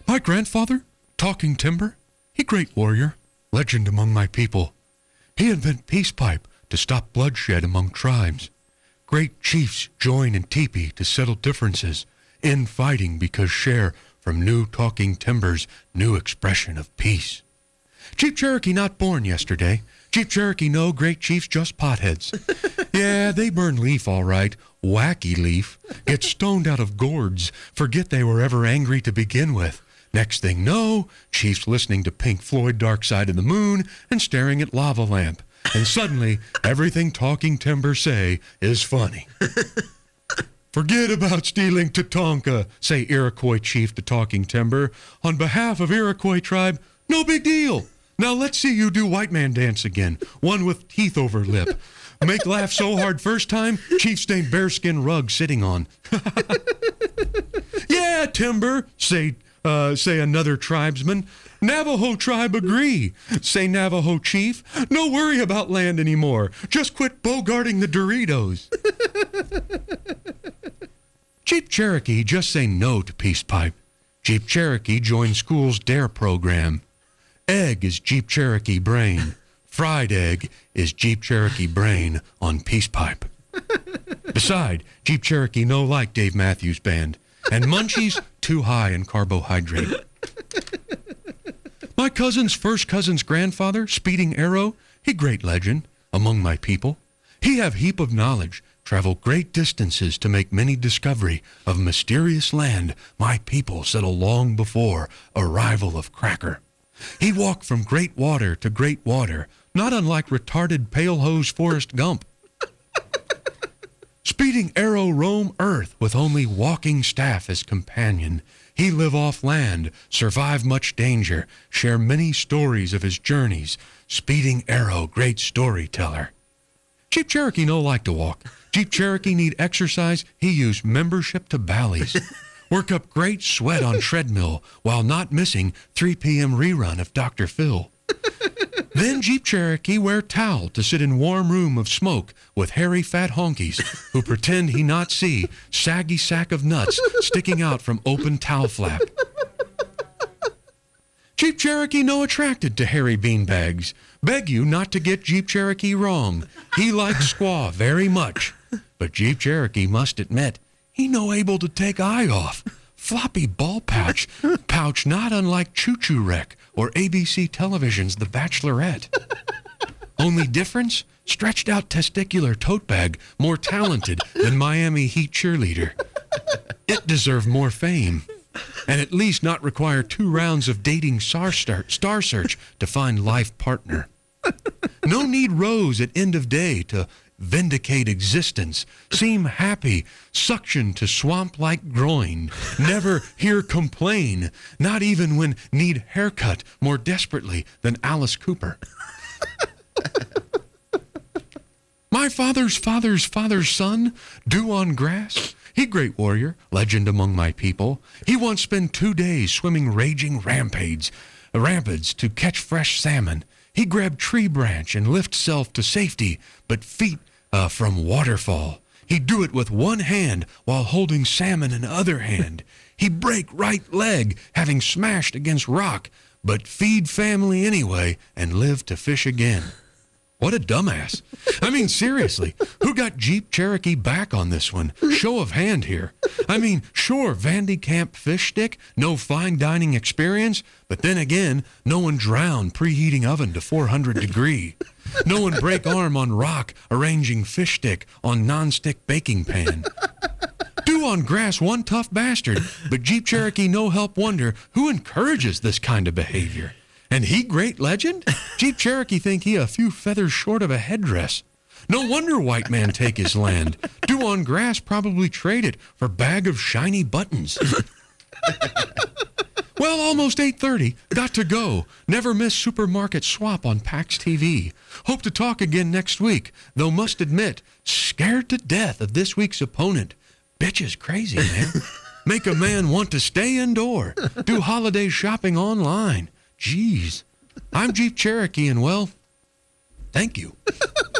My grandfather, Talking Timber, he great warrior, legend among my people. He invent peace pipe to stop bloodshed among tribes. Great chiefs join in teepee to settle differences, in fighting because share from new Talking Timber's new expression of peace. Jeep Cherokee not born yesterday. Jeep Cherokee no great chiefs, just potheads. Yeah, they burn leaf all right, wacky leaf, get stoned out of gourds, forget they were ever angry to begin with. Next thing know, chiefs listening to Pink Floyd Dark Side of the Moon and staring at lava lamp. And suddenly, everything Talking Timber say is funny. Forget about stealing Tatanka, say Iroquois chief to Talking Timber. On behalf of Iroquois tribe, no big deal. Now let's see you do white man dance again, one with teeth over lip. Make laugh so hard first time, chief stained bearskin rug sitting on. Yeah, Timber, say another tribesman. Navajo tribe agree, say Navajo chief. No worry about land anymore. Just quit bogarting the Doritos. Jeep Cherokee just say no to peace pipe. Jeep Cherokee join school's DARE program. Egg is Jeep Cherokee brain. Fried egg is Jeep Cherokee brain on peace pipe. Beside, Jeep Cherokee no like Dave Matthews Band. And Munchies too high in carbohydrate. My cousin's first cousin's grandfather, Speeding Arrow, he great legend among my people. He have heap of knowledge, travel great distances to make many discovery of mysterious land my people settle long before arrival of Cracker. He walked from great water to great water, not unlike retarded pale hose Forrest Gump. Speeding Arrow roam earth with only walking staff as companion. He live off land, survive much danger, share many stories of his journeys. Speeding Arrow, great storyteller. Jeep Cherokee no like to walk. Jeep Cherokee need exercise. He use membership to Bally's. Work up great sweat on treadmill while not missing 3 p.m. rerun of Dr. Phil. Then Jeep Cherokee wear towel to sit in warm room of smoke with hairy fat honkies who pretend he not see saggy sack of nuts sticking out from open towel flap. Jeep Cherokee no attracted to hairy beanbags. Beg you not to get Jeep Cherokee wrong. He likes squaw very much. But Jeep Cherokee must admit, he no able to take eye off. Floppy ball pouch not unlike Choo Choo Wreck or ABC Television's The Bachelorette. Only difference? Stretched out testicular tote bag, more talented than Miami Heat cheerleader. It deserved more fame. And at least not require 2 rounds of dating star search to find life partner. No need rose at end of day to vindicate existence, seem happy, suction to swamp-like groin, never hear complain, not even when need haircut more desperately than Alice Cooper. My father's father's son, dew on grass, he great warrior, legend among my people. He once spent 2 days swimming raging rapids to catch fresh salmon. He grabbed tree branch and lift self to safety, but feet from waterfall. He do it with one hand while holding salmon in other hand. He break right leg, having smashed against rock, but feed family anyway and live to fish again. What a dumbass. I mean, seriously, who got Jeep Cherokee back on this one? Show of hand here. I mean, sure, Vandy Camp fish stick, no fine dining experience, but then again, no one drowned preheating oven to 400 degree. No one break arm on rock arranging fish stick on non-stick baking pan. Dew on grass, one tough bastard, but Jeep Cherokee no help wonder who encourages this kind of behavior. And he great legend? Jeep Cherokee think he a few feathers short of a headdress. No wonder white man take his land. Dew on grass probably trade it for bag of shiny buttons. Well, almost 8:30. Got to go. Never miss supermarket swap on PAX TV. Hope to talk again next week, though must admit, scared to death of this week's opponent. Bitch is crazy, man. Make a man want to stay indoor. Do holiday shopping online. Jeez. I'm Jeep Cherokee, and well, thank you.